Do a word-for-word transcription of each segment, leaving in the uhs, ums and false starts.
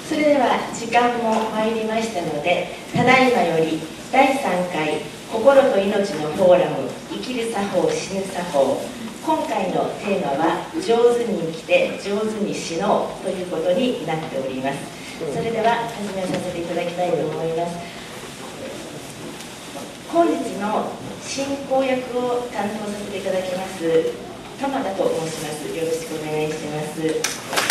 それでは時間も参りましたので、ただいまよりだいさんかい心と命のフォーラム生きる作法死ぬ作法、今回のテーマは上手に生きて上手に死のうということになっております。それでは始めさせていただきたいと思います。本日の進行役を担当させていただきます玉田と申します。よろしくお願いします。それで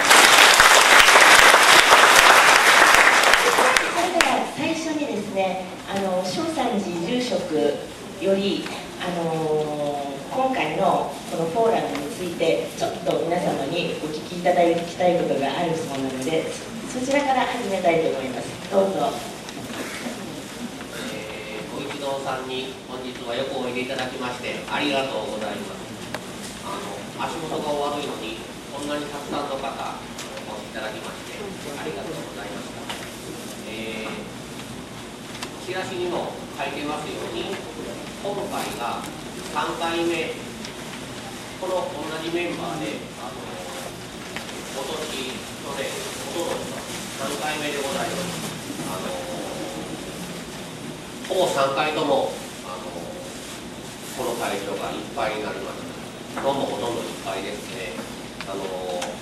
は最初にですね、あの正山寺住職よりあの今回のこのフォーラムについてちょっと皆様にお聞きいただきたいことがあるそうなので、そちらから始めたいと思います。どうぞ。 ご一同さんに本日はよくおいでいただきましてありがとうございます。あの足元がお悪いのにこんなにたくさんの方お越しいただきましてありがとうございました。えー、チラシにも書いてますように、今回がさんかいめ、この同じメンバーであの今年、去年、おととしとさんかいめでございます。あのほぼさんかいともあのこの会場がいっぱいになりました。どうもほとんどいっぱいですね。あの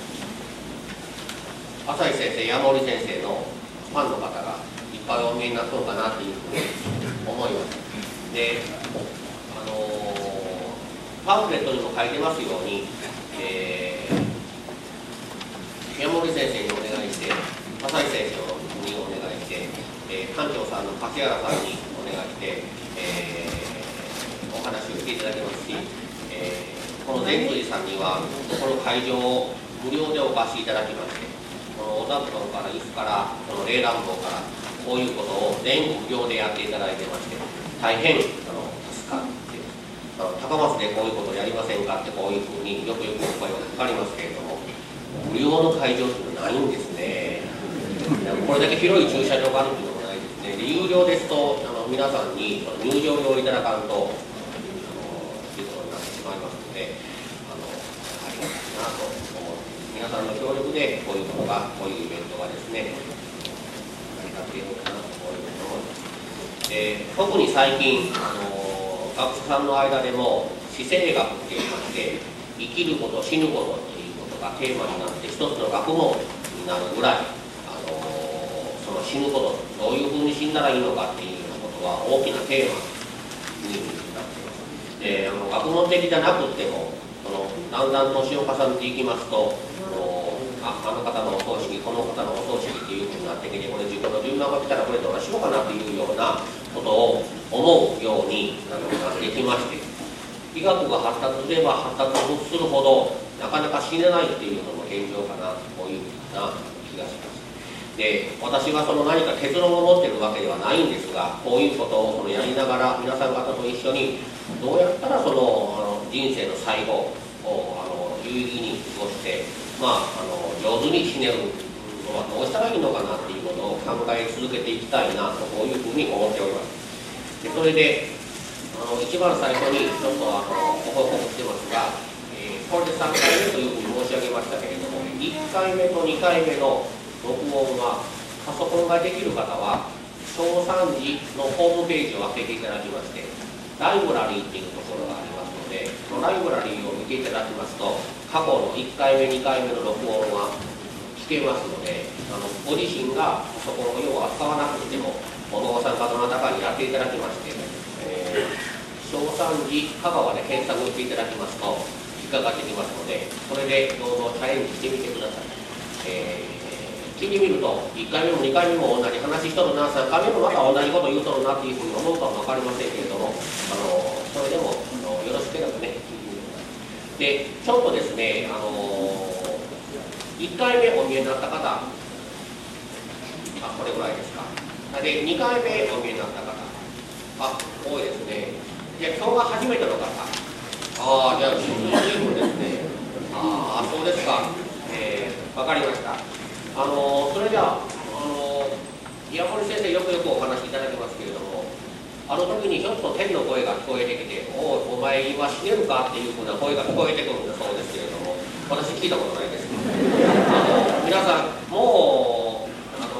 朝井先生、山森先生のファンの方がいっぱいお見えになったのかなというふうに思います。で、あのパンフレットにも書いてますように、えー、山森先生にお願いして、朝井先生にお願いして、えー、館長さんの柏原さんにお願いして、えー、お話をしていただきますし、えー、この善通寺さんにはこの会場を無料でお貸しいただきまして、このお座布団から椅子からこの冷暖房からこういうことを全部無料でやっていただいてまして、大変あの助かっています。高松でこういうことをやりませんかってこういうふうによくよくお声がかかりますけれども、無料の会場っていうのはないんですね。これだけ広い駐車場があるっていうのもないですね。で有料ですとあの皆さんに入場料をいただかんとあのいうことになってしまいますので、あのありがたいなと思う。皆さんの協力でこういうことがこういうイベントがですね成り立っているのかなと思います。で特に最近あの学者さんの間でも死生学っていいまして、生きること死ぬことということがテーマになって一つの学問になるぐらい、あのその死ぬこと、どういうふうに死んだらいいのかっていうようなことは大きなテーマになっています。であの学問的じゃなくてもそのだんだん年を重ねていきますと、あ, あの方のお葬式、この方のお葬式っていうふうになってきて、これ自分の順番が来たらこれどうしようかなっていうようなことを思うようになってきまして、医学が発達すれば発達するほどなかなか死ねないっていうのも現状かなとこういうふうな気がします。で私はその何か結論を持っているわけではないんですが、こういうことをそのやりながら皆さん方と一緒にどうやったらそのあの人生の最後をあの有意義に過ごして、まあ、あの上手に死ねるのはどうしたらいいのかなっていうことを考え続けていきたいなとこういうふうに思っております。でそれであの一番最初にちょっとあのご報告してますが、えー、これでさんかいめというふうに申し上げましたけれども、いっかいめとにかいめの録音はパソコンができる方は正山寺のホームページを開けていただきまして、ライブラリーっていうところがありますので、そのライブラリーを見ていただきますと過去のいっかいめにかいめの録音は聞けますので、あのご自身がパソコンを要は使わなくてもお坊さんかどなたかにやっていただきまして、えー、正山寺香川で検索していただきますと引っかかってきますので、それでどうぞチャレンジしてみてください。えー聞いてみるといっかいめもにかいめも同じ話しとるな、さんかいめもまた同じこと言うとるなっていうふうに思うかも分かりませんけれども、あのそれでもあのよろしければね聞いてみてください。でちょっとですね、あのいっかいめお見えになった方、あこれぐらいですか。でにかいめお見えになった方、あ多いですね。で今日が初めての方、ああじゃあ随分ですね。ああそうですか。えー、分かりました。あのそれではあの岩森先生よくよくお話しいただきますけれども、あの時にひょっと天の声が聞こえてきて「おおお前は死ねるか?」っていうふうな声が聞こえてくるんだそうですけれども、私聞いたことないです。あの皆さんもうあの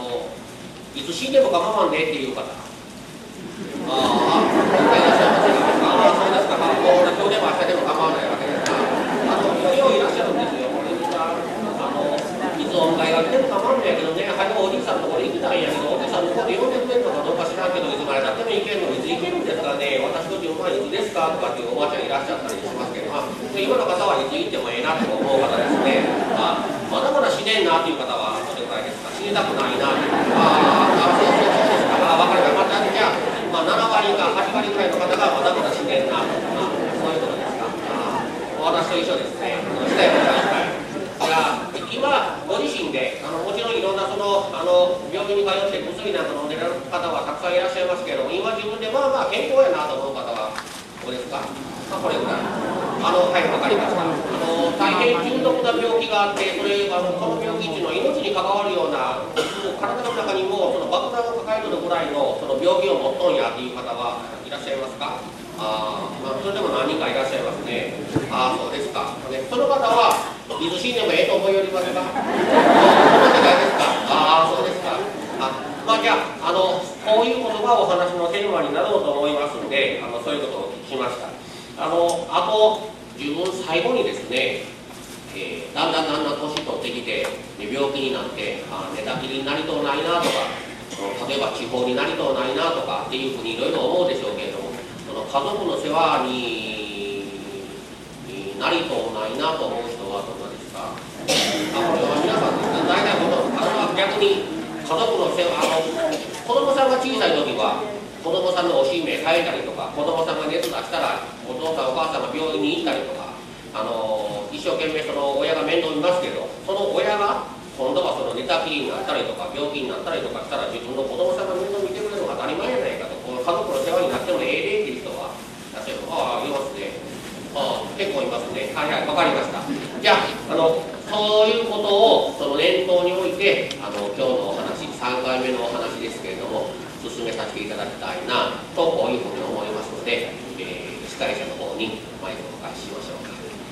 死んでも構わんでっていう方、ああ、いらっしゃいませんか。ああ、そうですか。もう今日でも明日でも構わないわけですから、あのよういらっしゃるんですよ。これあのいつお迎えが来ても構わんないけどね、早くおじいさんのところに行きたいんやけど、おじいさんのところで呼んでくれるのかどうか知らんけど、いつまでたっても行けるの、いつ行けるんですかね、私という前にいつですかとかっていうおばあちゃんいらっしゃったりしますけど、あ今の方はいつ行ってもええなと思う方ですね。あまだまだ死ねんなという方はどれくらいですか。死にたくないなという。ああ、そうそうそうですか。あ分かりました。じゃあ、まあ、ななわりかはちわりぐらいの方がまだまだ死ねんなと。あそういうことですか。あ私と一緒ですね。したいことはいっぱい。いや今ご自身であのもちろんいろんなそのあの病院に通って薬なんか飲んでる方はたくさんいらっしゃいますけれども、今自分でまあまあ健康やなと思う方はどうですか。まあ、これぐらい。あのはい分かりました。あの大変重篤な病気があって、それあのこの病気っていうのは命に関わるような、もう体の中にもその爆弾を抱えてるぐらいのその病気を持っとんやっていう方はいらっしゃいますか。あまあ、それでも何人かいらっしゃいますね。あそうですか。ね、その方はいつ死んでもええと思いよりますか。その世界ですか。ああそうですか。あまあじゃあ、あのこういうことがお話のテーマになろうと思いますので、あのそういうことをお聞きしました。あのあと自分最後にですね、えー、だんだんだんだん年取ってきて、ね、病気になってあ寝たきりになりとうないなとか、例えば地方になりとうないなとかっていうふうにいろいろ思うでしょうけれども、その家族の世話になりとうないなと思う人はどんなですか。あこれは皆さんですね、大体ことあの逆に家族の世話、あの子供さんが小さい時は子供さんのおしめ変えたりとか、子供さんが熱出したらお父さんお母さんが病院に行ったりとか、あの一生懸命その親が面倒見ますけど、その親が今度はその寝たきりになったりとか病気になったりとかしたら、自分の子供さんが面倒見てくれるのが当たり前じゃないかと、この家族の世話になってもええでっていう人は、例えばああいますね。あ結構いますね。はいはい、わかりました。じゃあ、あのそういうことをその念頭において、あの今日のお話さんかいめのお話ですけれども進めさせていただきたいなとこういうふうに思いますので、えー、司会者の方にマイクをお返ししましょうか。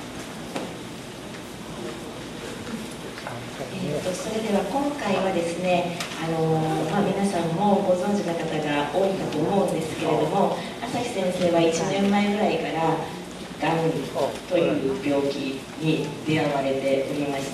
えー、とそれでは今回はですね、あのーまあ、皆さんもご存知の方が多いかと思うんですけれども、朝日先生はいちねんまえぐらいからがんという病気に出会われておりまして、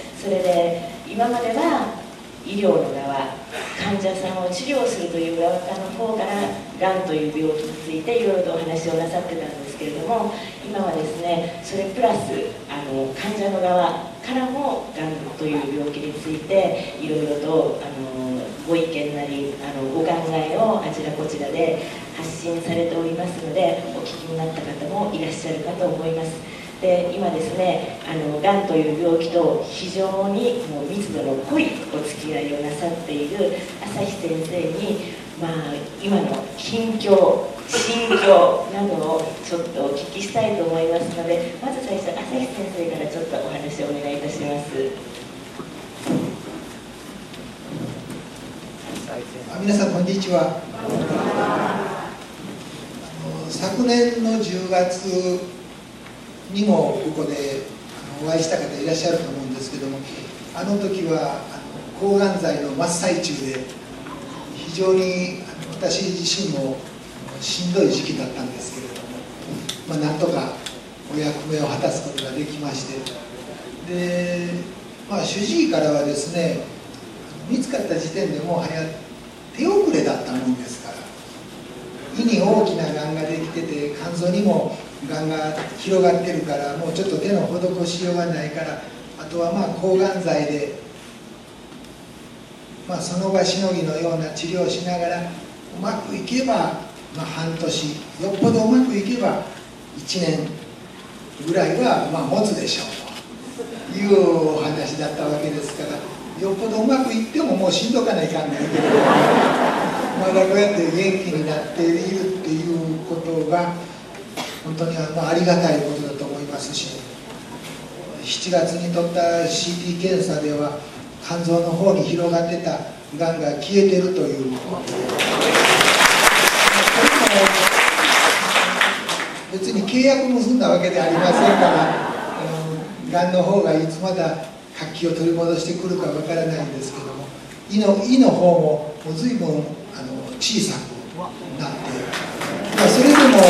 それで今までは医療の側、患者さんを治療するという側の方からがんという病気についていろいろとお話をなさってたんですけれども、今はですねそれプラスあの患者の側からもがんという病気についていろいろとあのご意見なりあのご考えをあちらこちらで発信されておりますので、お聞きになった方もいらっしゃるかと思います。で今ですね、あのがんという病気と非常にもう密度の濃いお付き合いをなさっている朝日先生に、まあ、今の近況心境などをちょっとお聞きしたいと思いますので、まず最初朝日先生からちょっとお話をお願いいたします。 皆さんこんにちは。あの昨年のじゅうがつにもここでお会いした方いらっしゃると思うんですけども、あの時はあの抗がん剤の真っ最中で非常にあの私自身もしんどい時期だったんですけれども、まあ、なんとかお役目を果たすことができまして、で、まあ、主治医からはですね、見つかった時点でもう早手遅れだったもんですから、胃に大きながんができてて肝臓にもがんが広がってるから、もうちょっと手の施しようがないから、あとはまあ抗がん剤で、まあ、その場しのぎのような治療をしながらうまくいけば、まあ、半年、よっぽどうまくいけばいちねんぐらいはまあ持つでしょうというお話だったわけですから、よっぽどうまくいってももうしんどかないかんないけど、まだこうやって元気になっているっていうことが本当にあのありがたいことだと思いますし、しちがつに取った シーティー 検査では肝臓の方に広がってたがんが消えてるという、別に契約結んだわけではありませんから、がんの方がいつまだ活気を取り戻してくるかわからないんですけども、胃の、胃の方ももう随分あの小さくなって、まあ、それでもま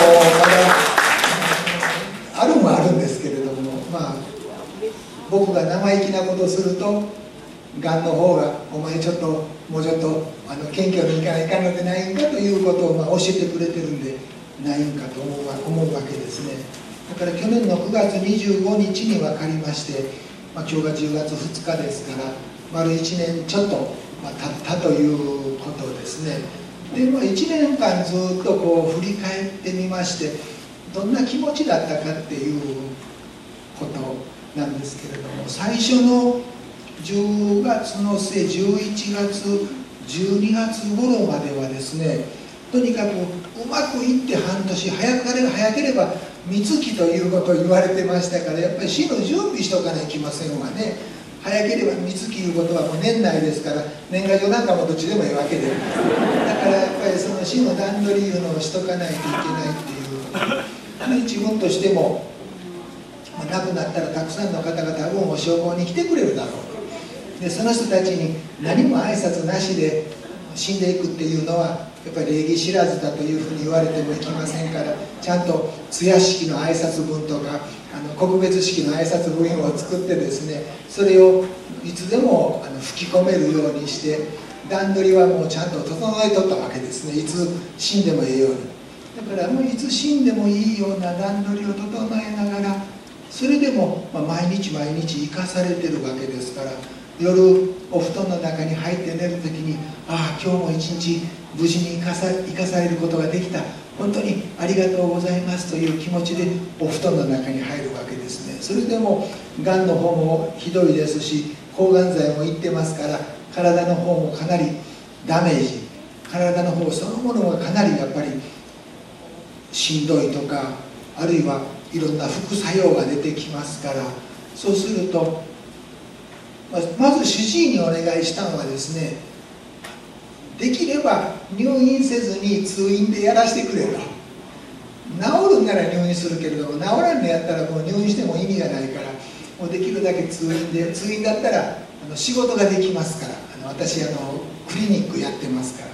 だあるもあるんですけれども、まあ僕が生意気なことをするとがんの方が「お前ちょっともうちょっとあの謙虚にいかないかんのでないんか」ということをまあ教えてくれてるんでないんかと思うわ、思うわけですね。だから去年のくがつにじゅうごにちに分かりまして、まあ、今日がじゅうがつふつかですから丸いちねんちょっと、まあ、経ったということですね。で、まあ、いちねんかんずっとこう振り返ってみましてどんな気持ちだったかっていうことなんですけれども、最初のじゅうがつの末じゅういちがつじゅうにがつ頃まではですね、とにかくうまくいって半年早かれば早ければ三月ということを言われてましたから、やっぱり死の準備しとかないといけませんわね。早ければ三月いうことはもう年内ですから、年賀状なんかもどっちでもいいわけで、だからやっぱりその死の段取りいうのをしとかないといけないっていう、自分としても、まあ、亡くなったらたくさんの方々はもう消防に来てくれるだろうと。でその人たちに何も挨拶なしで死んでいくっていうのはやっぱり礼儀知らずだというふうに言われてもいけませんから、ちゃんと通夜式の挨拶文とかあの告別式の挨拶文を作ってですね、それをいつでもあの吹き込めるようにして段取りはもうちゃんと整えとったわけですね。いつ死んでもいいように。だからもういつ死んでもいいような段取りを整えながら、それでも、まあ、毎日毎日生かされてるわけですから、夜お布団の中に入って寝る時に、ああ今日も一日無事に生かさ、生かされることができた、本当にありがとうございますという気持ちでお布団の中に入るわけですね。それでもがんの方もひどいですし、抗がん剤もいってますから、体の方もかなりダメージ、体の方そのものがかなりやっぱりしんどいとか、あるいはいろんな副作用が出てきますから、そうするとまず主治医にお願いしたのはですね、できれば入院せずに通院でやらせてくれと。治るんなら入院するけれども、治らんのやったらもう入院しても意味がないから、もうできるだけ通院で、通院だったらあの仕事ができますから、あの私あのクリニックやってますから、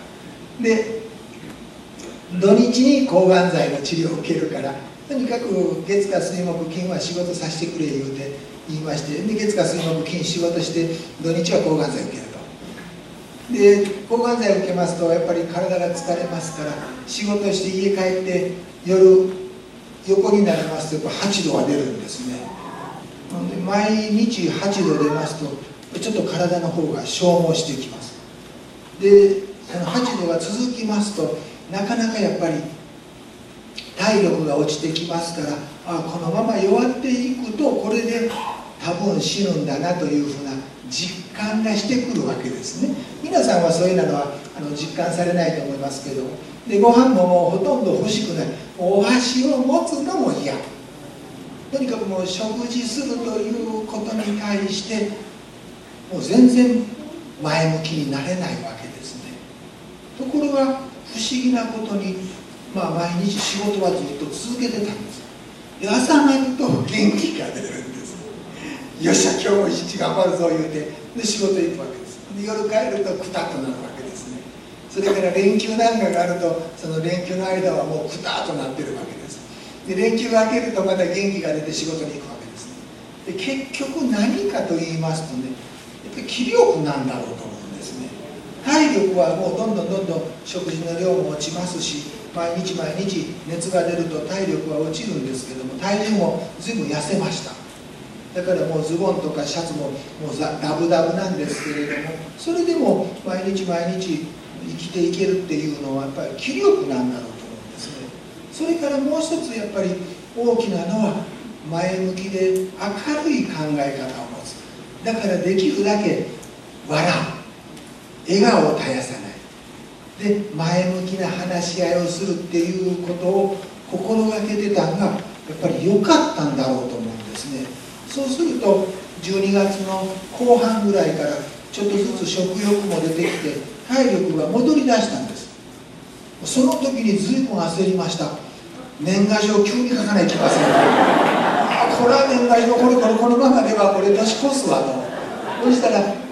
で土日に抗がん剤の治療を受けるから、とにかく月火水木金は仕事させてくれ言うて言いまして、で月火水木金仕事して土日は抗がん剤を受けると。で抗がん剤を受けますとやっぱり体が疲れますから、仕事して家帰って夜横になりますとやっぱはちどが出るんですね。で毎日はちど出ますとちょっと体の方が消耗してきます。でそのはちどが続きますとなかなかやっぱり体力が落ちてきますから、あこのまま弱っていくとこれで多分死ぬんだなというふうな実感がしてくるわけですね。皆さんはそういうのはあの実感されないと思いますけど、でご飯ももうほとんど欲しくない、お箸を持つのも嫌、とにかくもう食事するということに対してもう全然前向きになれないわけですね。ところが不思議なことに、まあ、毎日仕事はずっと続けてたんです。で朝になると元気が出るんです。よっしゃ今日も一日頑張るぞ言うて、で仕事行くわけです。で夜帰るとクタッとなるわけですね。それから連休なんかがあるとその連休の間はもうクタッとなってるわけです。で連休が明けるとまた元気が出て仕事に行くわけですね。で結局何かと言いますとね、やっぱり気力なんだろうと思うんですね。体力はもうどんどんどんどん食事の量も落ちますし、毎日毎日熱が出ると体力は落ちるんですけども、体重も随分痩せました。だからもうズボンとかシャツももうダブダブなんですけれども、それでも毎日毎日生きていけるっていうのはやっぱり気力なんだろうと思うんですね。それからもう一つやっぱり大きなのは前向きで明るい考え方を持つ。だからできるだけ笑う、笑顔を絶やさないで前向きな話し合いをするっていうことを心がけてたのがやっぱり良かったんだろうと思うんですね。そうするとじゅうにがつの後半ぐらいからちょっとずつ食欲も出てきて体力が戻り出したんです。その時に随分焦りました。年賀状急に書かないといけません。あこれは年賀状これこれこのままではこれ年越すわと。そしたら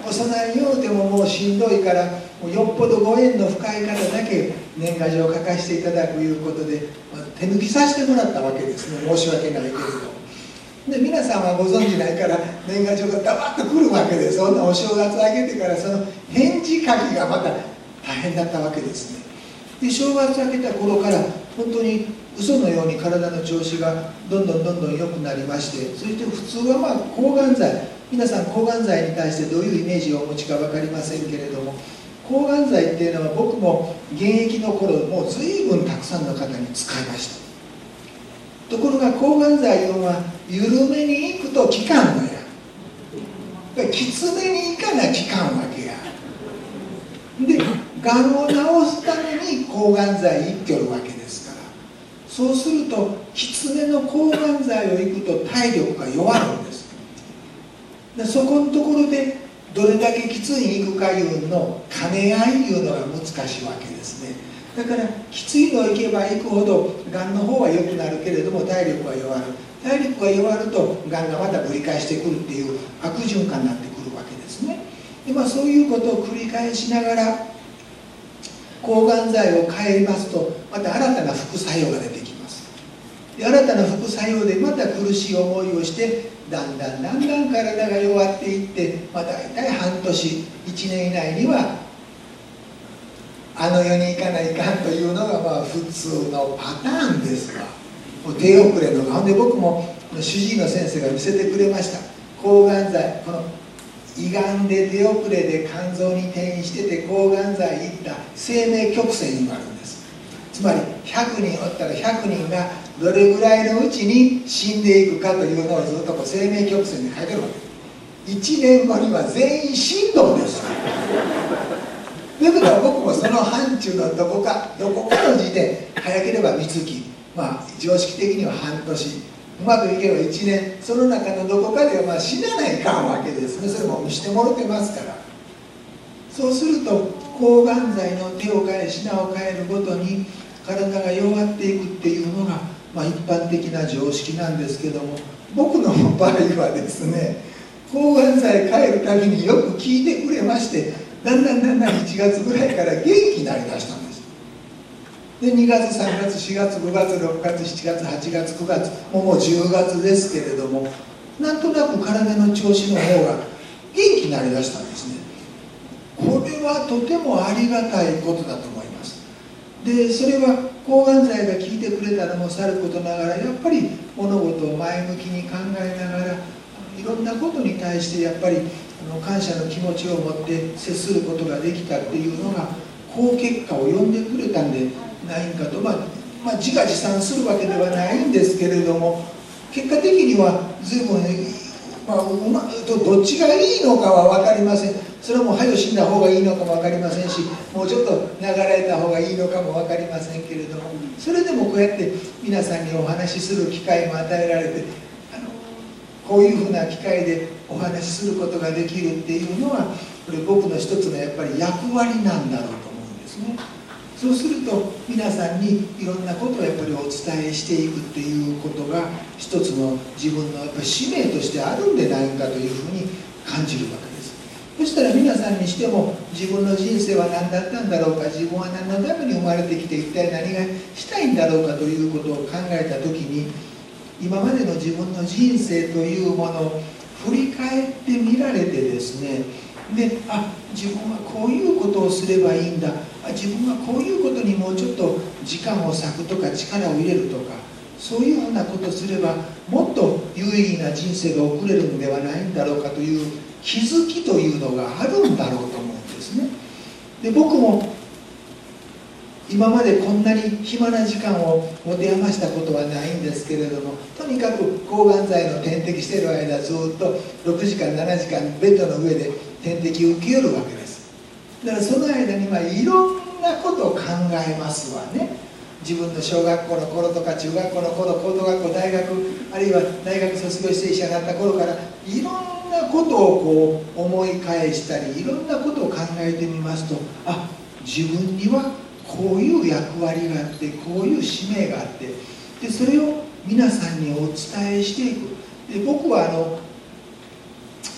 幼いようでももうしんどいからもうよっぽどご縁の深い方だけ年賀状を書かせていただくいうことで、まあ、手抜きさせてもらったわけですね。申し訳ないけれど。で皆さんはご存じないから年賀状がダバッと来るわけです。そんなお正月あげてからその返事書きがまた大変だったわけですね。で正月明けた頃から本当に嘘のように体の調子がどんどんどんどん良くなりまして、そして普通はまあ抗がん剤、皆さん抗がん剤に対してどういうイメージをお持ちか分かりませんけれども、抗がん剤っていうのは僕も現役の頃もう随分たくさんの方に使いました。ところが抗がん剤は緩めにいくと効かんのや、きつめにいかな効かんわけや。でがんを治すために抗がん剤いっきょるわけですから、そうするときつめの抗がん剤をいくと体力が弱るんです。でそこのところでどれだけきついにいくかいうの兼ね合いいうのが難しいわけですね。だからきついのいけばいくほどがんの方は良くなるけれども体力が弱る、体力が弱るとがんがまたぶり返してくるっていう悪循環になってくるわけですね。で、まあ、そういうことを繰り返しながら抗がん剤を変えますとまた新たな副作用が出てきます。で新たな副作用でまた苦しい思いをしてだんだんだんだん体が弱っていって、まあ、大体半年いちねん以内にはあの世に行かないかんというのがまあ普通のパターンですわ。もう手遅れのがほんで僕も主治医の先生が見せてくれました。抗がん剤この胃がんで手遅れで肝臓に転移してて抗がん剤いった生命曲線になるんです。つまりひゃくにんおったらひゃくにんがどれぐらいのうちに死んでいくかというのをずっとこう生命曲線で書いてるわけです。いちねんごには全員死んどんですよ。ということは僕もその範疇のどこかどこかの時点、早ければ三月、まあ常識的には半年、うまくいけばいちねん、その中のどこかではまあ死なないかんわけですね。それも見してもろてますから。そうすると抗がん剤の手を変え品を変えるごとに体が弱っていくっていうのが、まあ、一般的な常識なんですけども、僕の場合はですね、抗がん剤変えるたびによく聞いてくれまして、だんだんだんだんいちがつぐらいから元気になりだしたんです。でにがつさんがつしがつごがつろくがつしちがつはちがつくがつもうもうじゅうがつですけれども、なんとなく体の調子の方が元気になりだしたんですね。これはとてもありがたいことだと思います。でそれは抗がん剤が効いてくれたのもさることながら、やっぱり物事を前向きに考えながらいろんなことに対してやっぱり感謝の気持ちを持って接することができたっていうのが好結果を呼んでくれたんでないんかと、まあ、まあ自画自賛するわけではないんですけれども、結果的には随分、まあ、うまどっちがいいのかは分かりません。それはもう早く死んだ方がいいのかも分かりませんし、もうちょっと流れた方がいいのかも分かりませんけれども、それでもこうやって皆さんにお話しする機会も与えられて、こういうふうな機会でお話しすることができるっていうのは、これ僕の一つのやっぱり役割なんだろうと思うんですね。そうすると皆さんにいろんなことをやっぱりお伝えしていくっていうことが一つの自分のやっぱり使命としてあるんでないかというふうに感じるわけです。そしたら皆さんにしても自分の人生は何だったんだろうか、自分は何のために生まれてきて一体何がしたいんだろうかということを考えた時に、今までの自分の人生というものを振り返ってみられてですね、で、あ、自分はこういうことをすればいいんだ、あ、自分はこういうことにもうちょっと時間を割くとか力を入れるとか、そういうふうなことをすればもっと有意義な人生が送れるのではないんだろうかという気づきというのがあるんだろうと思うんですね。で、僕も今までこんなに暇な時間を持て余したことはないんですけれども、とにかく抗がん剤の点滴している間ずっとろくじかんななじかんベッドの上で点滴を受けよるわけです。だからその間にまあいろんなことを考えますわね。自分の小学校の頃とか中学校の頃、高等学校、大学、あるいは大学卒業して医者になった頃からいろんなことをこう思い返したり、いろんなことを考えてみますと、あ、自分にはこういう役割があって、こういう使命があって、でそれを皆さんにお伝えしていく。で僕はあの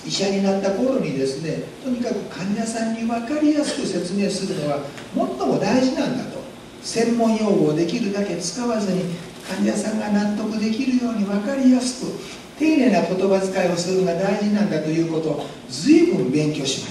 医者になった頃にですね、とにかく患者さんに分かりやすく説明するのは最も大事なんだと。専門用語をできるだけ使わずに患者さんが納得できるように分かりやすく丁寧な言葉遣いをするのが大事なんだということを随分勉強しました。